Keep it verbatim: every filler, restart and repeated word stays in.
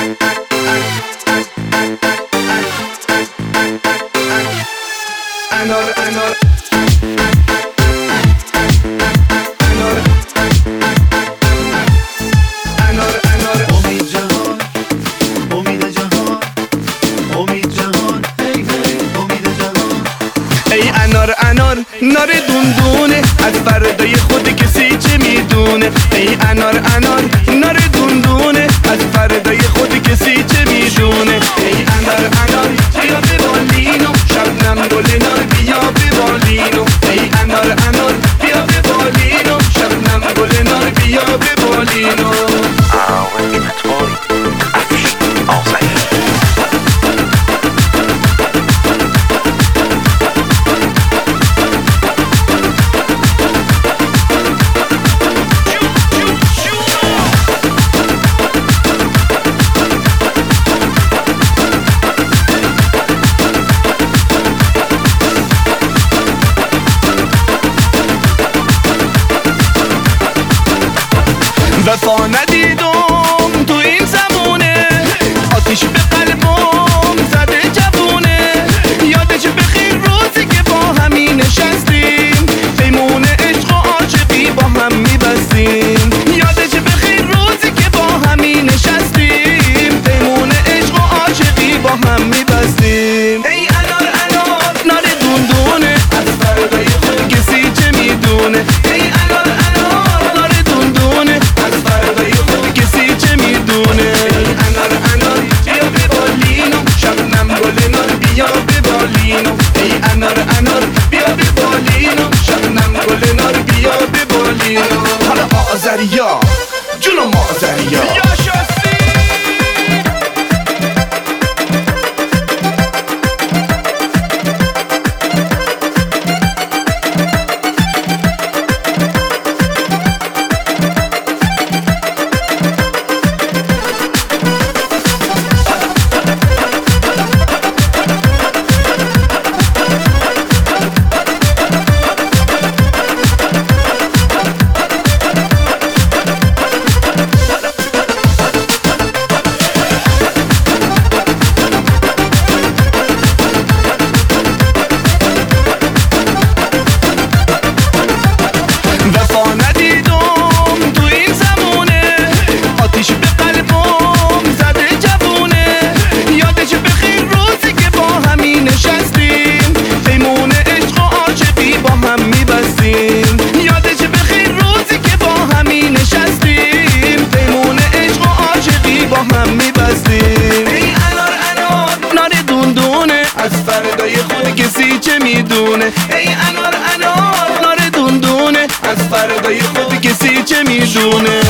انار انار انار انار امید جهان، امید جهان، امید جهان، هی هی امید جهان. ای انار انار نار دوندونه، از فردای خود کسی چه میدونه. ای انار انار نار دوندونه، از فردای خود کسی چه میدونه. ای انار انار بیا به بالینو، شبنم گل نار بیا به بالینو. ای انار انار بیا به بالینو، شبنم گل نار بیا به بالینو. وفا ندیدم تو این زمونه، آتیش به قلبم زده جوونه. یادش بخیر روزی که با همی نشستیم، پیمون عشق و عاشقی با هم میبستیم. یادش بخیر روزی که با همی نشستیم، پیمون عشق و عاشقی با هم میبستیم. ای انار انار نار دوندونه، از فردای خود کسی چه میدونه. ای انار انار نار دوندونه، از فردای خود کسی چه میدونه. ای انار انار بیا به بالینو، شبنم گل نار بیا به بالینو. ای انار انار بیا به بالینو، شبنم گل نار بیا به بالینو. حالا آذریا جونم آذریا یا شاستی. از فردای خود کسی چه میدونه. ای انار انار نار دوندونه، از فردای خود کسی چه میدونه.